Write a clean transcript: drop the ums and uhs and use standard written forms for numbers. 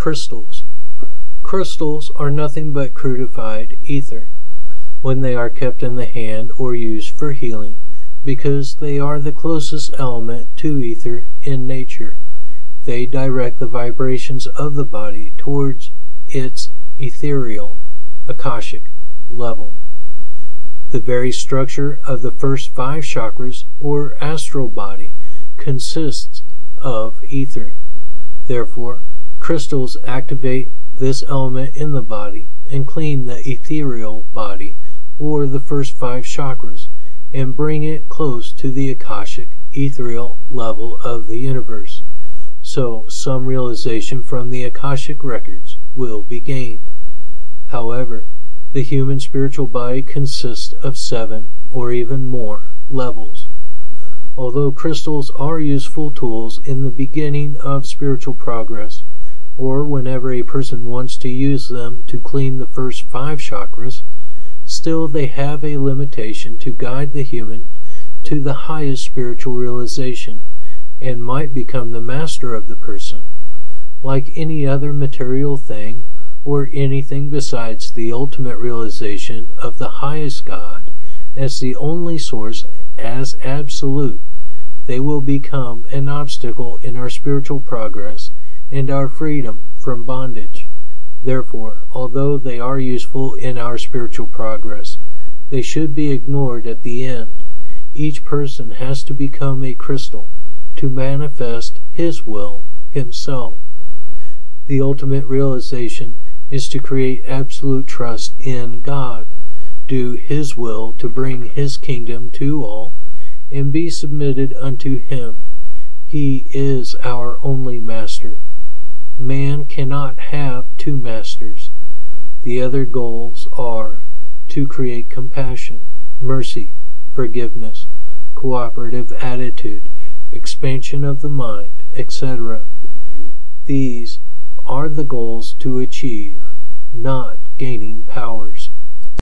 Crystals. Crystals are nothing but crudified ether when they are kept in the hand or used for healing, because they are the closest element to ether in nature. They direct the vibrations of the body towards its ethereal, akashic level. The very structure of the first 5 chakras or astral body consists of ether. Therefore, crystals activate this element in the body and clean the ethereal body or the first 5 chakras and bring it close to the akashic ethereal level of the universe. So some realization from the akashic records will be gained. However, the human spiritual body consists of 7 or even more levels. Although crystals are useful tools in the beginning of spiritual progress, or whenever a person wants to use them to clean the first 5 chakras, still they have a limitation to guide the human to the highest spiritual realization, and might become the master of the person. Like any other material thing, or anything besides the ultimate realization of the highest God as the only source, as absolute, they will become an obstacle in our spiritual progress and our freedom from bondage. Therefore, although they are useful in our spiritual progress, they should be ignored at the end. Each person has to become a crystal to manifest his will himself. The ultimate realization is to create absolute trust in God, do His will to bring His kingdom to all, and be submitted unto Him. He is our only master. Man cannot have 2 masters. The other goals are to create compassion, mercy, forgiveness, cooperative attitude, expansion of the mind, etc. These are the goals to achieve, not gaining powers.